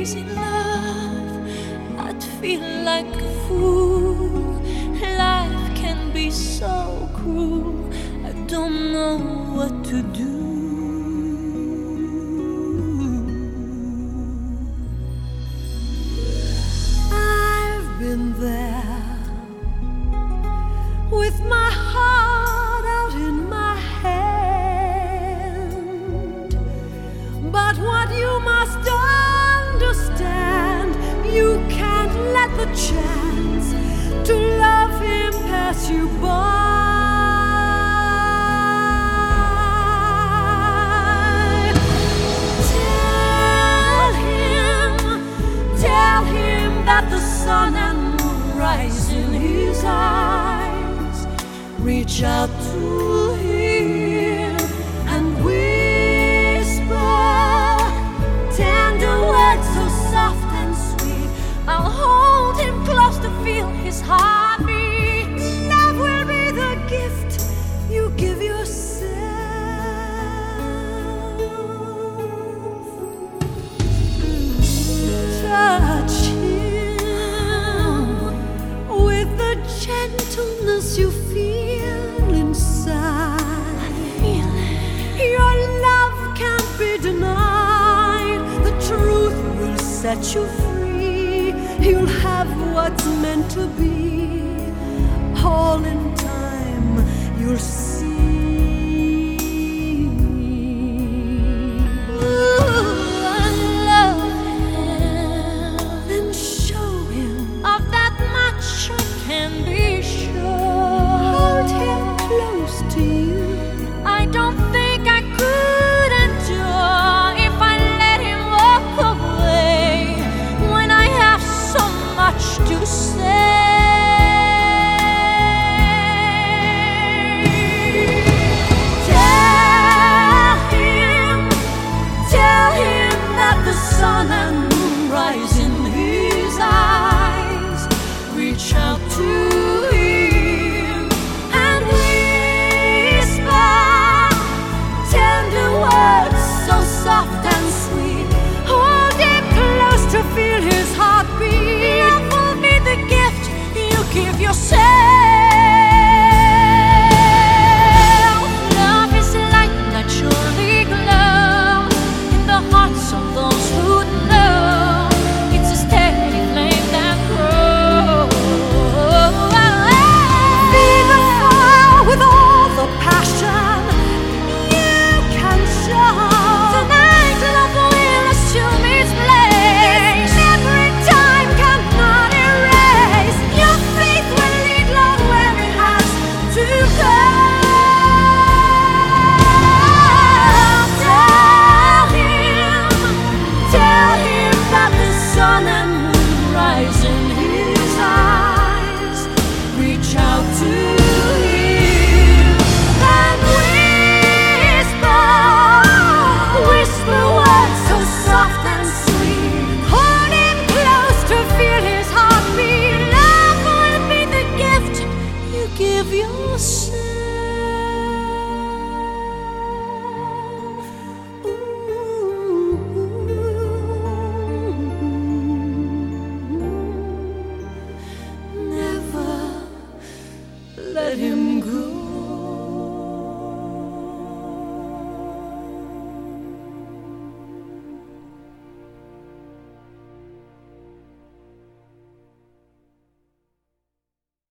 crazy love. I'd feel like a fool. Life can be so cruel. I don't know what to do. I've been there with my heart out in my hand, but what you must understand, you can't let the chance to love him pass you by. Tell him that the sun and moon rise in his eyes. Reach out to him and whisper tender words so soft and sweet. I'll hold him close to feel his heartbeat. Love will be the gift you give yourself. Touch him with the gentleness you feel inside. Your love can't be denied. The truth will set you free. You'll have what's meant to be. All in time, you'll see.